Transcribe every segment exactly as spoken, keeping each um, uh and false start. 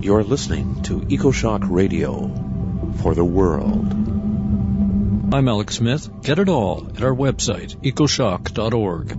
You're listening to EcoShock Radio for the world. I'm Alex Smith. Get it all at our website, ecoshock dot org.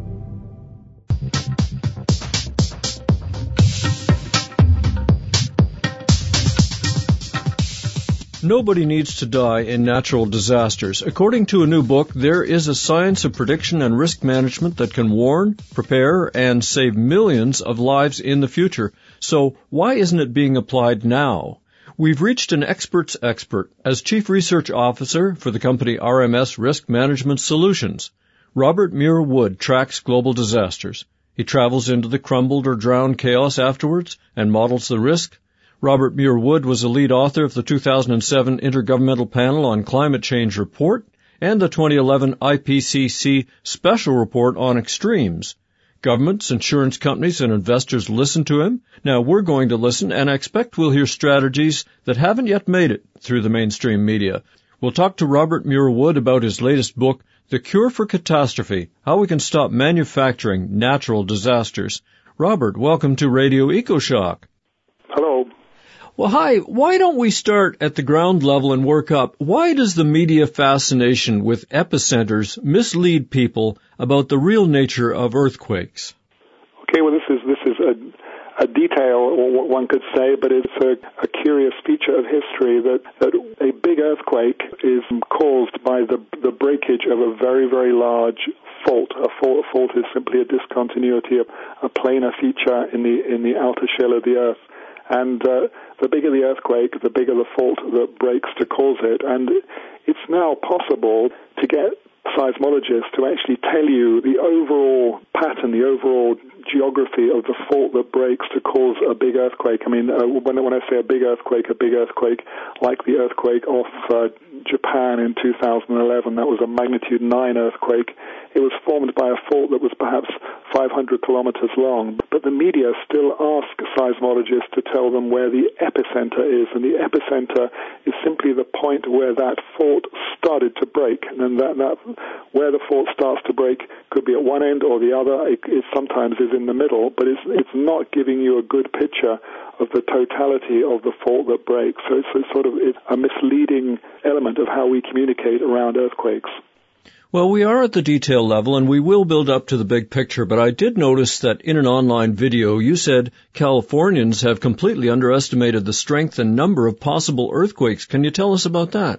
Nobody needs to die in natural disasters. According to a new book, there is a science of prediction and risk management that can warn, prepare, and save millions of lives in the future. So why isn't it being applied now? We've reached an expert's expert as Chief Research Officer for the company R M S Risk Management Solutions. Robert Muir Wood tracks global disasters. He travels into the crumbled or drowned chaos afterwards and models the risk. Robert Muir Wood was a lead author of the two thousand seven Intergovernmental Panel on Climate Change report and the twenty eleven I P C C Special Report on Extremes. Governments, insurance companies, and investors listen to him. Now we're going to listen, and I expect we'll hear strategies that haven't yet made it through the mainstream media. We'll talk to Robert Muir Wood about his latest book, The Cure for Catastrophe, How We Can Stop Manufacturing Natural Disasters. Robert, welcome to Radio EcoShock. Hello. Well, hi. Why don't we start at the ground level and work up? Why does the media fascination with epicenters mislead people about the real nature of earthquakes? Okay, well, this is this is a, a detail, or one could say, but it's a, a curious feature of history that, that a big earthquake is caused by the the breakage of a very, very large fault. A fault, a fault is simply a discontinuity, a, a planar feature in the in the outer shell of the Earth. And uh, the bigger the earthquake, the bigger the fault that breaks to cause it. And it's now possible to get seismologists to actually tell you the overall pattern, the overall geography of the fault that breaks to cause a big earthquake. I mean, uh, when, when I say a big earthquake, a big earthquake like the earthquake off uh, Japan in two thousand eleven, that was a magnitude nine earthquake. It was formed by a fault that was perhaps five hundred kilometers long. But the media still ask seismologists to tell them where the epicenter is, and the epicenter is simply the point where that fault started to break. And that, that where the fault starts to break could be at one end or the other. It, it sometimes is in the middle, but it's, it's not giving you a good picture of the totality of the fault that breaks. So it's a sort of it's a misleading element of how we communicate around earthquakes. Well, we are at the detail level, and we will build up to the big picture, but I did notice that in an online video you said Californians have completely underestimated the strength and number of possible earthquakes. Can you tell us about that?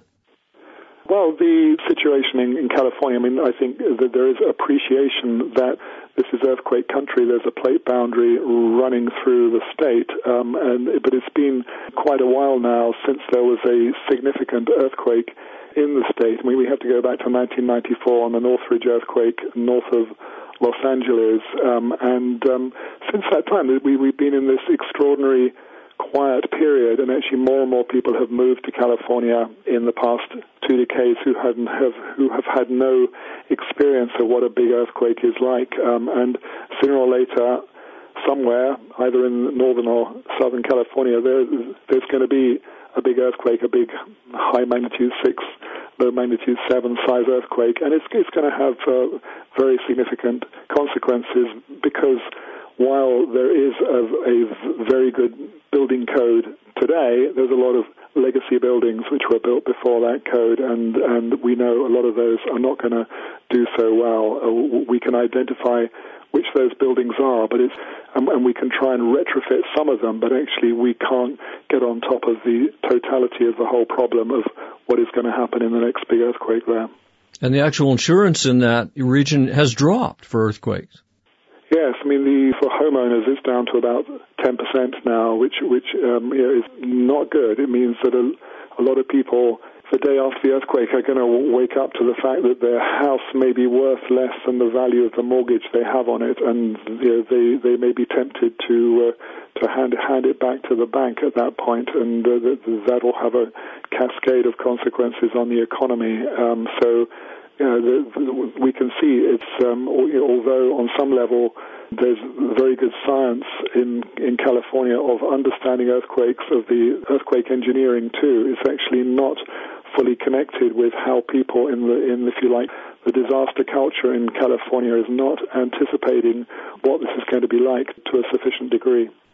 Well, the situation in, in California, I mean, I think that there is appreciation that this is earthquake country. There's a plate boundary running through the state, um, and but it's been quite a while now since there was a significant earthquake in the state. I mean, we have to go back to nineteen ninety-four on the Northridge earthquake north of Los Angeles, um, and um, since that time we, we've been in this extraordinary quiet period, and actually more and more people have moved to California in the past two decades who hadn't have who have had no experience of what a big earthquake is like, um, and sooner or later, somewhere, either in northern or southern California, there, there's going to be a big earthquake, a big high magnitude six, low magnitude seven size earthquake, and it's it's going to have uh, very significant consequences because while there is a, a very good building code today, there's a lot of legacy buildings which were built before that code, and, and we know a lot of those are not going to do so well. Uh, we can identify which those buildings are, but it's and, and we can try and retrofit some of them, but actually we can't get on top of the totality of the whole problem of what is going to happen in the next big earthquake there. And the actual insurance in that region has dropped for earthquakes. Yes, I mean, the, for homeowners, it's down to about ten percent now, which which um, you know, is not good. It means that a, a lot of people, the day after the earthquake, are going to wake up to the fact that their house may be worth less than the value of the mortgage they have on it, and you know, they they may be tempted to uh, to hand hand it back to the bank at that point, and uh, that that will have a cascade of consequences on the economy. Um, so. You know, the, the, we can see it's, um, although on some level there's very good science in, in California of understanding earthquakes, of the earthquake engineering too, it's actually not fully connected with how people in the, in, if you like, the disaster culture in California is not anticipating what this is going to be like to a sufficient degree.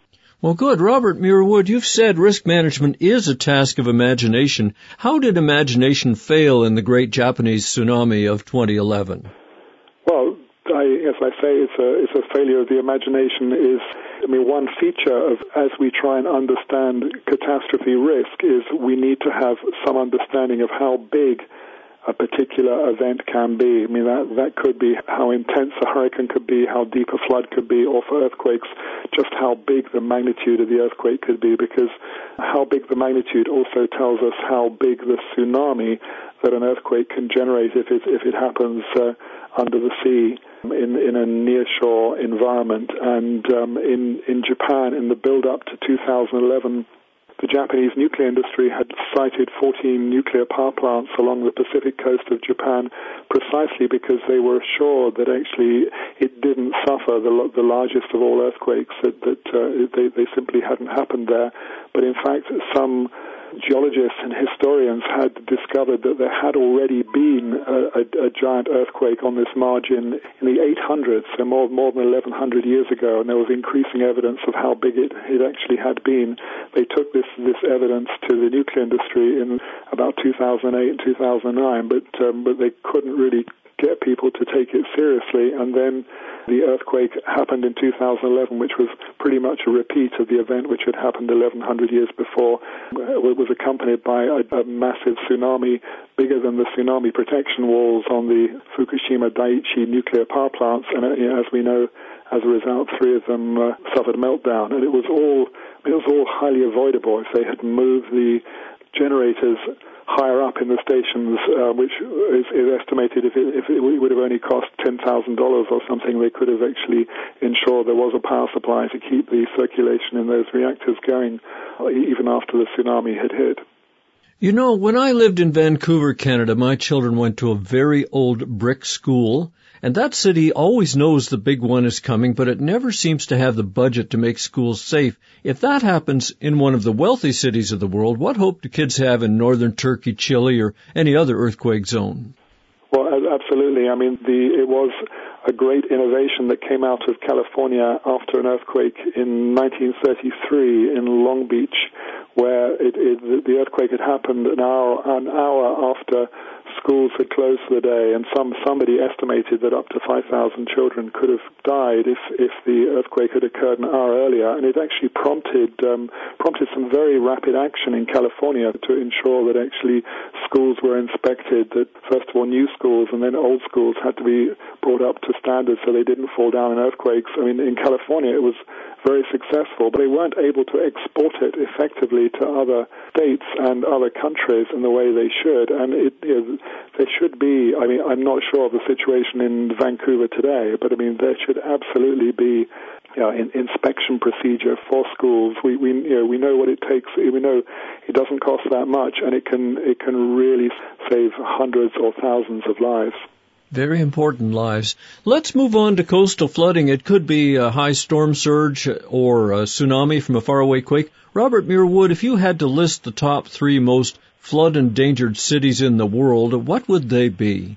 Well, good. Robert Muir-Wood, you've said risk management is a task of imagination. How did imagination fail in the great Japanese tsunami of twenty eleven? Well, I, as I say, it's a, it's a failure of the imagination. Is I mean, one feature of as we try and understand catastrophe risk is we need to have some understanding of how big a particular event can be. I mean, that, that could be how intense a hurricane could be, how deep a flood could be, or for earthquakes, just how big the magnitude of the earthquake could be, because how big the magnitude also tells us how big the tsunami that an earthquake can generate if it, if it happens uh, under the sea in, in a near-shore environment. And um, in, in Japan, in the build-up to two thousand eleven, the Japanese nuclear industry had sited fourteen nuclear power plants along the Pacific coast of Japan precisely because they were assured that actually it didn't suffer the, the largest of all earthquakes, that, that uh, they, they simply hadn't happened there. But in fact, some geologists and historians had discovered that there had already been a, a, a giant earthquake on this margin in the eight hundreds, so more, more than eleven hundred years ago, and there was increasing evidence of how big it, it actually had been. They took this, this evidence to the nuclear industry in about two thousand eight and two thousand nine, but, um, but they couldn't really get people to take it seriously, and then the earthquake happened in two thousand eleven, which was pretty much a repeat of the event which had happened eleven hundred years before. It was accompanied by a, a massive tsunami, bigger than the tsunami protection walls on the Fukushima Daiichi nuclear power plants, and uh, you know, as we know, as a result, three of them uh, suffered meltdown, and it was all it was all highly avoidable if they had moved the generators higher up in the stations, uh, which is, is estimated if it, if it would have only cost ten thousand dollars or something, they could have actually ensured there was a power supply to keep the circulation in those reactors going even after the tsunami had hit. You know, when I lived in Vancouver, Canada, my children went to a very old brick school, and that city always knows the big one is coming, but it never seems to have the budget to make schools safe. If that happens in one of the wealthy cities of the world, what hope do kids have in northern Turkey, Chile, or any other earthquake zone? Well, absolutely. I mean, the, it was a great innovation that came out of California after an earthquake in nineteen thirty-three in Long Beach, where it, it, the earthquake had happened an hour, an hour after schools had closed for the day, and some somebody estimated that up to five thousand children could have died if, if the earthquake had occurred an hour earlier. And it actually prompted um, prompted some very rapid action in California to ensure that actually schools were inspected, that first of all new schools and then old schools had to be brought up to standards so they didn't fall down in earthquakes. I mean, in California it was very successful, but they weren't able to export it effectively to other states and other countries in the way they should. And it, you know, there should be, I mean, I'm not sure of the situation in Vancouver today, but I mean, there should absolutely be, you know, an inspection procedure for schools. We, we, you know, we know what it takes. We know it doesn't cost that much, and it can, it can really save hundreds or thousands of lives. Very important lives. Let's move on to coastal flooding. It could be a high storm surge or a tsunami from a faraway quake. Robert Muir-Wood, if you had to list the top three most flood-endangered cities in the world, what would they be?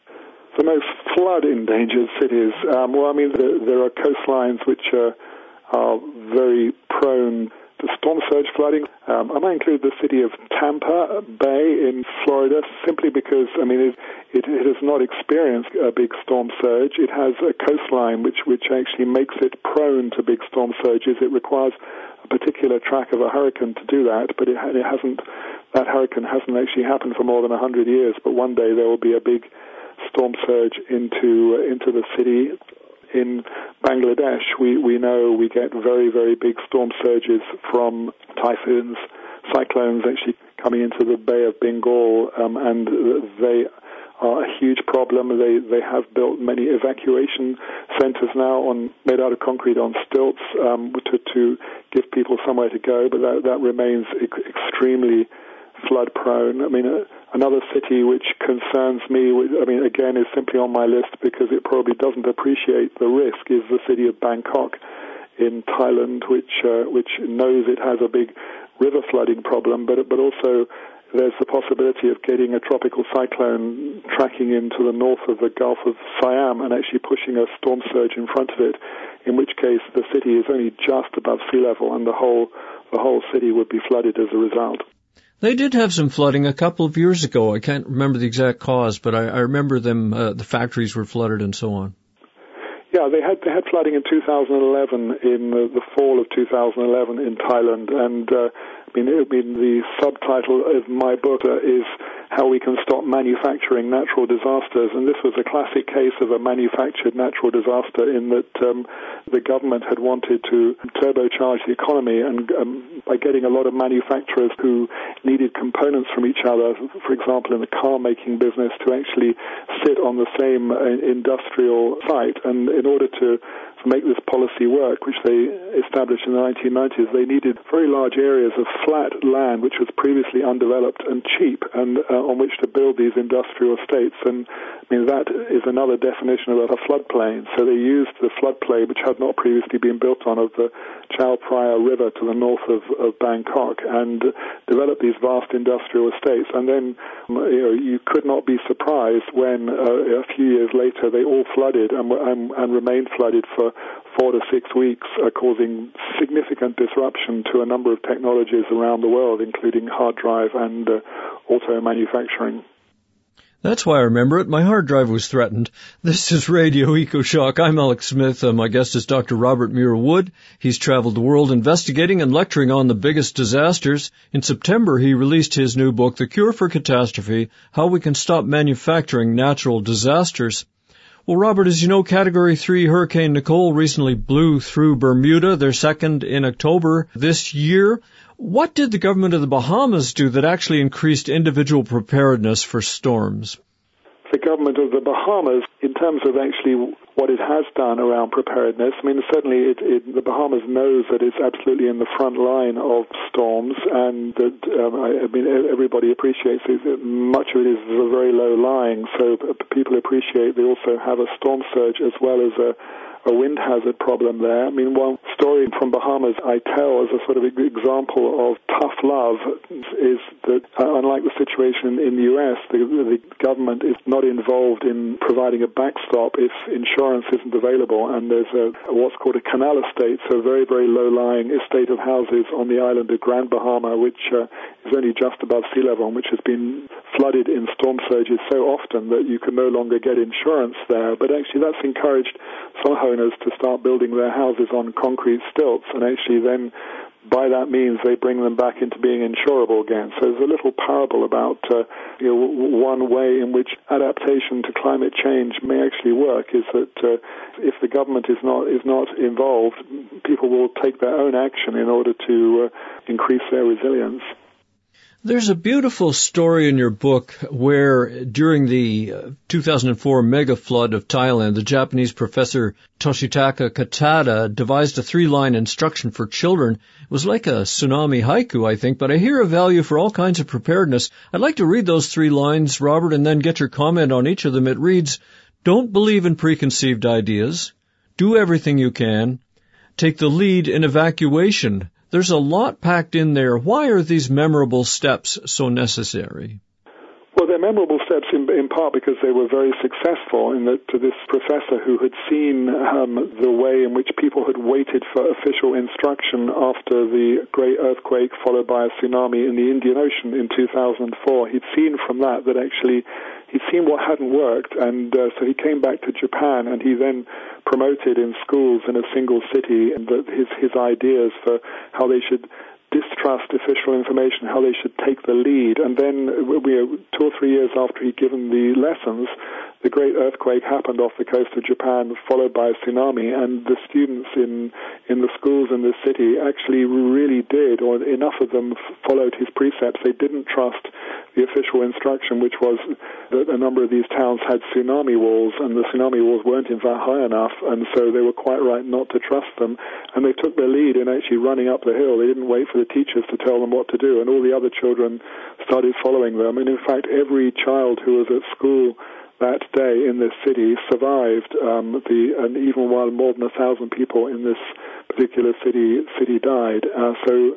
The most flood-endangered cities? Um, well, I mean, there, there are coastlines which are, are very prone to storm surge flooding. Um, I might include the city of Tampa Bay in Florida simply because, I mean, it, it, it has not experienced a big storm surge. It has a coastline which, which actually makes it prone to big storm surges. It requires a particular track of a hurricane to do that, but it, it hasn't, that hurricane hasn't actually happened for more than one hundred years, but one day there will be a big storm surge into, uh, into the city. In Bangladesh, we, we know we get very, very big storm surges from typhoons, cyclones actually coming into the Bay of Bengal, um, and they are a huge problem. They they have built many evacuation centers now on made out of concrete on stilts um, to, to give people somewhere to go, but that, that remains ex- extremely flood-prone. I mean, uh, another city which concerns me, I mean, again, is simply on my list because it probably doesn't appreciate the risk, is the city of Bangkok in Thailand, which uh, which knows it has a big river flooding problem, but but also there's the possibility of getting a tropical cyclone tracking into the north of the Gulf of Siam and actually pushing a storm surge in front of it, in which case the city is only just above sea level and the whole the whole city would be flooded as a result. They did have some flooding a couple of years ago. I can't remember the exact cause, but I, I remember them, uh, the factories were flooded and so on. Yeah, they had they had flooding in two thousand eleven, in the, the fall of two thousand eleven in Thailand, and uh, I mean, I mean, the subtitle of my book uh, is How We Can Stop Manufacturing Natural Disasters, and this was a classic case of a manufactured natural disaster in that um, the government had wanted to turbocharge the economy, and um, by getting a lot of manufacturers who needed components from each other, for example, in the car-making business, to actually sit on the same uh, industrial site, and in order to make this policy work, which they established in the nineteen nineties, they needed very large areas of flat land, which was previously undeveloped and cheap, and uh, on which to build these industrial estates. And I mean, that is another definition of a floodplain. So they used the floodplain, which had not previously been built on, of the Chao Phraya River to the north of, of Bangkok, and developed these vast industrial estates. And then, you know, you could not be surprised when uh, a few years later they all flooded and, and, and remained flooded for four to six weeks, uh, causing significant disruption to a number of technologies around the world, including hard drive and uh, auto manufacturing. That's why I remember it. My hard drive was threatened. This is Radio EcoShock. I'm Alex Smith. Uh, my guest is Doctor Robert Muir Wood. He's traveled the world investigating and lecturing on the biggest disasters. In September, he released his new book, The Cure for Catastrophe, How We Can Stop Manufacturing Natural Disasters. Well, Robert, as you know, Category three Hurricane Nicole recently blew through Bermuda, their second in October this year. What did the government of the Bahamas do that actually increased individual preparedness for storms? The government of the Bahamas, in terms of actually what it has done around preparedness, I mean, certainly it, it, the Bahamas knows that it's absolutely in the front line of storms, and that, um, I, I mean, everybody appreciates it. Much of it is very low lying, so people appreciate they also have a storm surge as well as a a wind hazard problem there. I mean, one story from Bahamas I tell as a sort of example of tough love is that, uh, unlike the situation in the U S, the, the government is not involved in providing a backstop if insurance isn't available, and there's a, a what's called a canal estate, so a very, very low-lying estate of houses on the island of Grand Bahama, which uh, is only just above sea level, and which has been flooded in storm surges so often that you can no longer get insurance there. But actually that's encouraged some homeowners to start building their houses on concrete stilts, and actually then by that means they bring them back into being insurable again. So there's a little parable about uh, you know, one way in which adaptation to climate change may actually work is that uh, if the government is not is not involved, people will take their own action in order to uh, increase their resilience. There's a beautiful story in your book where during the two thousand four mega flood of Thailand, the Japanese professor Toshitaka Katada devised a three-line instruction for children. It was like a tsunami haiku, I think, but I hear a value for all kinds of preparedness. I'd like to read those three lines, Robert, and then get your comment on each of them. It reads, "Don't believe in preconceived ideas. Do everything you can. Take the lead in evacuation." There's a lot packed in there. Why are these memorable steps so necessary? Well, they're memorable steps in, in part because they were very successful in that to this professor who had seen um, the way in which people had waited for official instruction after the great earthquake followed by a tsunami in the Indian Ocean in two thousand four. He'd seen from that that actually he'd seen what hadn't worked, and uh, so he came back to Japan, and he then promoted in schools in a single city and that his, his ideas for how they should distrust official information, how they should take the lead. And then we, two or three years after he'd given the lessons, the great earthquake happened off the coast of Japan, followed by a tsunami, and the students in in the schools in this city actually really did, or enough of them followed his precepts. They didn't trust the official instruction, which was that a number of these towns had tsunami walls, and the tsunami walls weren't in fact high enough, and so they were quite right not to trust them. And they took their lead in actually running up the hill. They didn't wait for the teachers to tell them what to do, and all the other children started following them. And in fact, every child who was at school that day in this city survived. Um, the and even while more than a thousand people in this particular city city died. Uh, so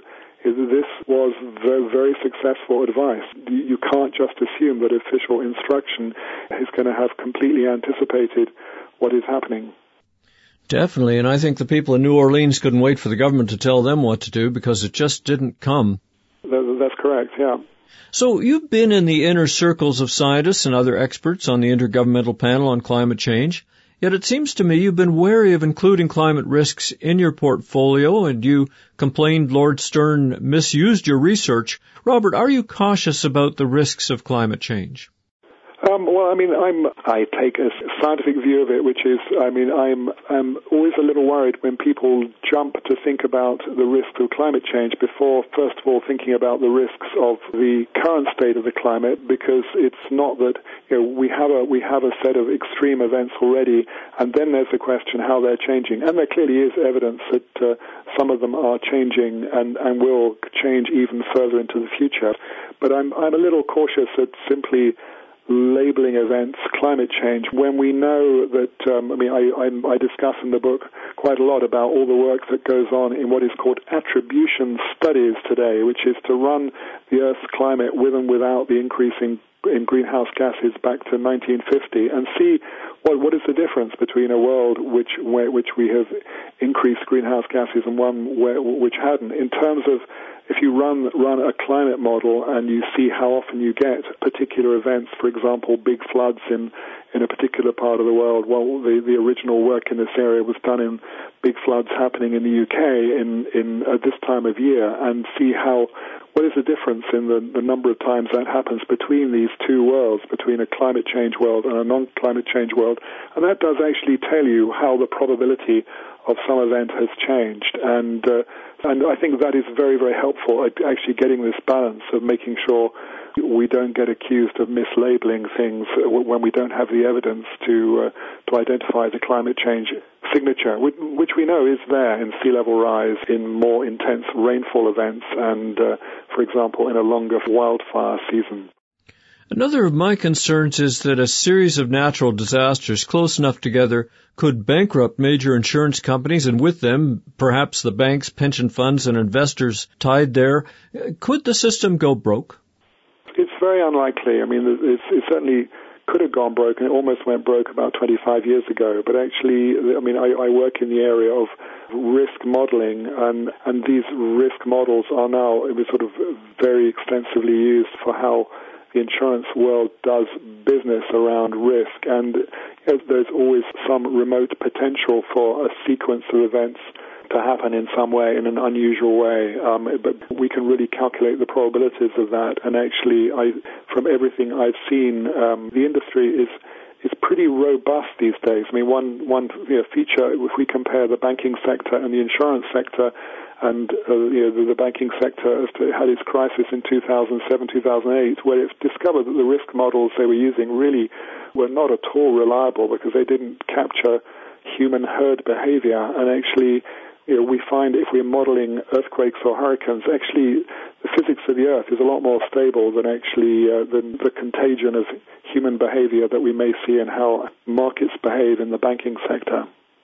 This was very, very successful advice. You can't just assume that official instruction is going to have completely anticipated what is happening. Definitely, and I think the people in New Orleans couldn't wait for the government to tell them what to do because it just didn't come. That's correct, yeah. So you've been in the inner circles of scientists and other experts on the Intergovernmental Panel on Climate Change, yet it seems to me you've been wary of including climate risks in your portfolio, and you complained Lord Stern misused your research. Robert, are you cautious about the risks of climate change? Um, well, I mean, I'm, I take a scientific view of it, which is, I mean, I'm, I'm always a little worried when people jump to think about the risks of climate change before, first of all, thinking about the risks of the current state of the climate, because it's not that, you know, we have a, we have a set of extreme events already, and then there's the question how they're changing. And there clearly is evidence that uh, some of them are changing and, and will change even further into the future. But I'm, I'm a little cautious at simply labeling events climate change when we know that, um, I mean, I, I, I discuss in the book quite a lot about all the work that goes on in what is called attribution studies today, which is to run the Earth's climate with and without the increase in, in greenhouse gases back to nineteen fifty and see what, what is the difference between a world which, where, which we have increased greenhouse gases and one where, which hadn't, in terms of if you run run a climate model and you see how often you get particular events, for example, big floods in, in a particular part of the world. Well, the, the original work in this area was done in big floods happening in the U K in, in at this time of year, and see how what is the difference in the, the number of times that happens between these two worlds, between a climate change world and a non-climate change world. And that does actually tell you how the probability of some event has changed. And uh, and I think that is very, very helpful at actually getting this balance of making sure we don't get accused of mislabeling things when we don't have the evidence to uh, to identify the climate change signature, which we know is there in sea level rise, in more intense rainfall events, and, uh, for example, in a longer wildfire season. Another of my concerns is that a series of natural disasters close enough together could bankrupt major insurance companies, and with them, perhaps the banks, pension funds, and investors tied there. Could the system go broke? It's very unlikely. I mean, it's, it certainly could have gone broke, and it almost went broke about twenty-five years ago. But actually, I mean, I, I work in the area of risk modeling, and, and these risk models are now it was sort of very extensively used for how the insurance world does business around risk. And you know, there's always some remote potential for a sequence of events to happen in some way, in an unusual way, um, but we can really calculate the probabilities of that. And actually, I, from everything I've seen, um, the industry is is pretty robust these days. I mean, one one you know, feature, if we compare the banking sector and the insurance sector, and uh, you know, the, the banking sector had its crisis in two thousand seven, two thousand eight, where it's discovered that the risk models they were using really were not at all reliable because they didn't capture human herd behavior. And actually, you know, we find if we're modeling earthquakes or hurricanes, actually the physics of the Earth is a lot more stable than actually uh, than the contagion of human behavior that we may see in how markets behave in the banking sector.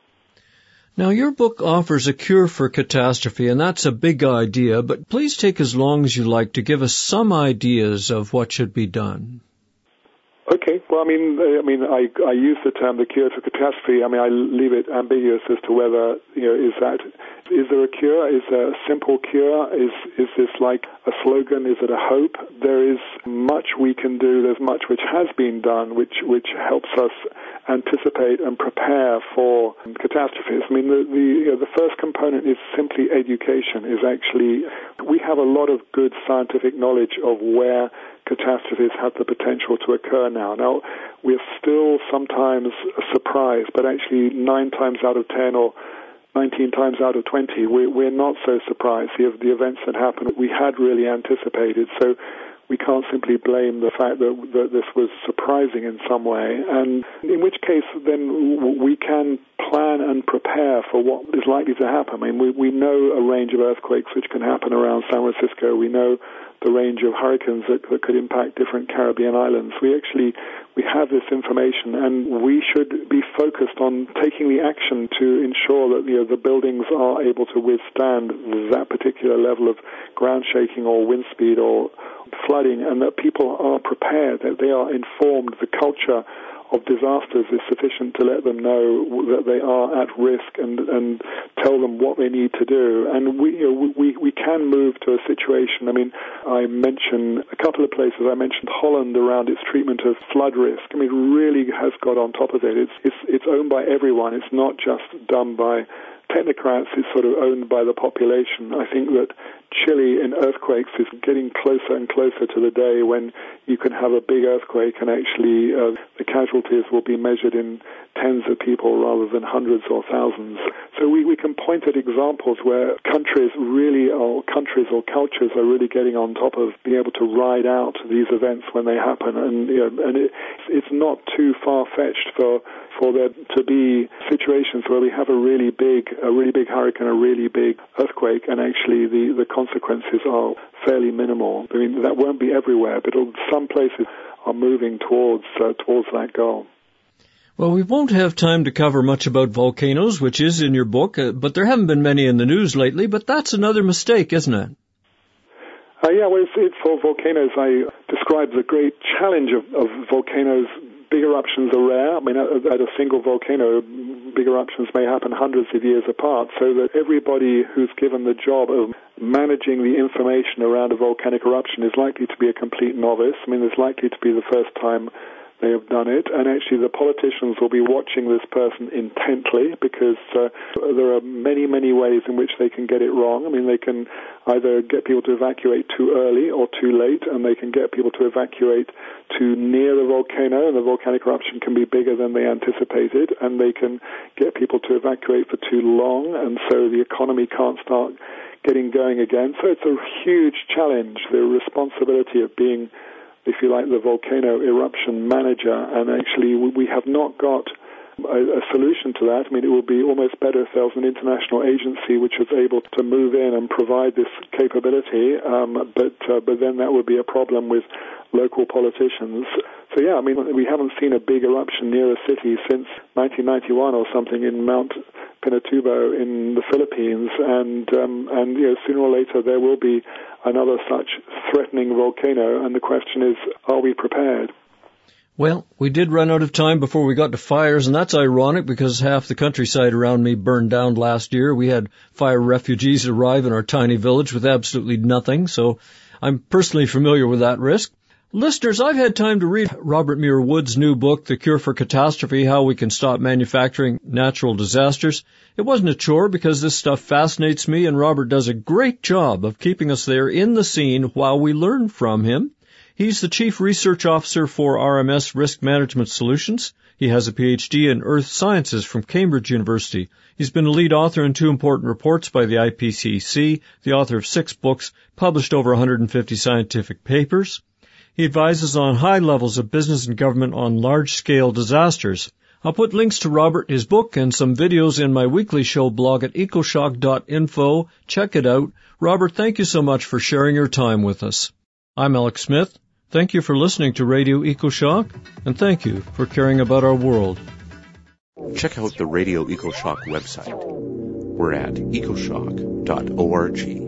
Now, your book offers a cure for catastrophe, and that's a big idea, but please take as long as you like to give us some ideas of what should be done. Okay. Well, I mean, I mean, I, I use the term the cure for catastrophe. I mean, I leave it ambiguous as to whether, you know, is that, is there a cure? Is there a simple cure? Is, is this like a slogan? Is it a hope? There is much we can do. There's much which has been done, which, which helps us anticipate and prepare for catastrophes. I mean, the, the, you know, the first component is simply education, is actually, we have a lot of good scientific knowledge of where catastrophes have the potential to occur now. Now, we're still sometimes surprised, but actually nine times out of ten or nineteen times out of twenty, we're, we're not so surprised. The, the events that happened, we had really anticipated. So we can't simply blame the fact that, that this was surprising in some way. And in which case, then we can plan and prepare for what is likely to happen. I mean, we, we know a range of earthquakes which can happen around San Francisco. We know the range of hurricanes that, that could impact different Caribbean islands. We actually we have this information, and we should be focused on taking the action to ensure that, you know, the buildings are able to withstand that particular level of ground shaking or wind speed or flooding, and that people are prepared, that they are informed. The culture of disasters is sufficient to let them know that they are at risk and, and tell them what they need to do. And we, you know, we, we can move to a situation. I mean, I mentioned a couple of places. I mentioned Holland around its treatment of flood risk. I mean, it really has got on top of it. It's, it's, it's owned by everyone. It's not just done by technocrats. It's sort of owned by the population. I think that Chile in earthquakes is getting closer and closer to the day when you can have a big earthquake and actually uh, the casualties will be measured in tens of people rather than hundreds or thousands. So we, we can point at examples where countries really, or countries or cultures are really getting on top of being able to ride out these events when they happen. And, you know, and it, it's not too far-fetched for for there to be situations where we have a really big, a really big hurricane, a really big earthquake, and actually the, the consequences are fairly minimal. I mean, that won't be everywhere, but some places are moving towards uh, towards that goal. Well, we won't have time to cover much about volcanoes, which is in your book, uh, but there haven't been many in the news lately, but that's another mistake, isn't it? Uh, yeah, well, it's, it's for volcanoes. I describe the great challenge of, of volcanoes. Big eruptions are rare. I mean, at, at a single volcano, big eruptions may happen hundreds of years apart, so that everybody who's given the job of managing the information around a volcanic eruption is likely to be a complete novice. I mean, it's likely to be the first time they have done it, and actually the politicians will be watching this person intently because uh, there are many, many ways in which they can get it wrong. I mean, they can either get people to evacuate too early or too late, and they can get people to evacuate too near the volcano, and the volcanic eruption can be bigger than they anticipated, and they can get people to evacuate for too long, and so the economy can't start getting going again. So it's a huge challenge, the responsibility of being, if you like, the volcano eruption manager, and actually we have not got a, a solution to that. I mean, it would be almost better if there was an international agency which was able to move in and provide this capability, um, but uh, but then that would be a problem with local politicians. So yeah, I mean, we haven't seen a big eruption near a city since nineteen ninety-one or something in Mount Pinatubo in the Philippines, and um, and you know, sooner or later there will be another such threatening volcano, and the question is, are we prepared? Well, we did run out of time before we got to fires, and that's ironic because half the countryside around me burned down last year. We had fire refugees arrive in our tiny village with absolutely nothing, so I'm personally familiar with that risk. Listeners, I've had time to read Robert Muir Wood's new book, The Cure for Catastrophe, How We Can Stop Manufacturing Natural Disasters. It wasn't a chore because this stuff fascinates me, and Robert does a great job of keeping us there in the scene while we learn from him. He's the Chief Research Officer for R M S Risk Management Solutions. He has a P H D in Earth Sciences from Cambridge University. He's been a lead author in two important reports by the I P C C, the author of six books, published over one hundred fifty scientific papers. He advises on high levels of business and government on large-scale disasters. I'll put links to Robert, his book, and some videos in my weekly show blog at ecoshock dot info. Check it out. Robert, thank you so much for sharing your time with us. I'm Alex Smith. Thank you for listening to Radio EcoShock, and thank you for caring about our world. Check out the Radio EcoShock website. We're at ecoshock dot org.